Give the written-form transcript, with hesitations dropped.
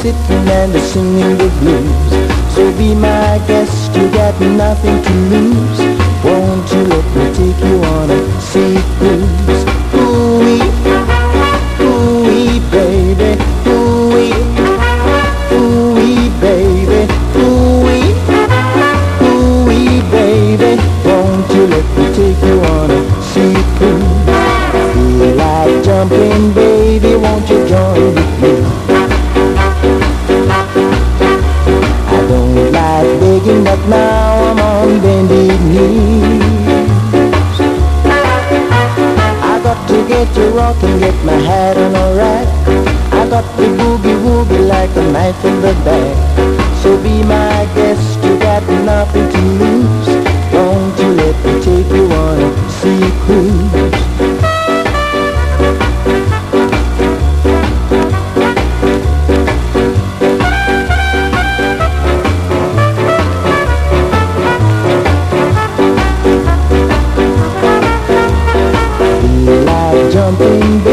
sitting and a singing the blues. So be my guest, you got nothing to lose. Won't you let me take you on a sea cruise? Ooh-wee, ooh-wee, baby, ooh-wee, ooh-wee, baby, ooh-wee, ooh-wee, baby. Won't you let me take you on a sea cruise? Feel like jumping, baby, won't you join with me? I don't like begging, but now I'm on bended knees. I got to get to rock and get my hat on alright. I got the boogie-woogie like a knife in the back. So be my guest, you got nothing to lose. Won't you let me take you on a sea cruise? Jumping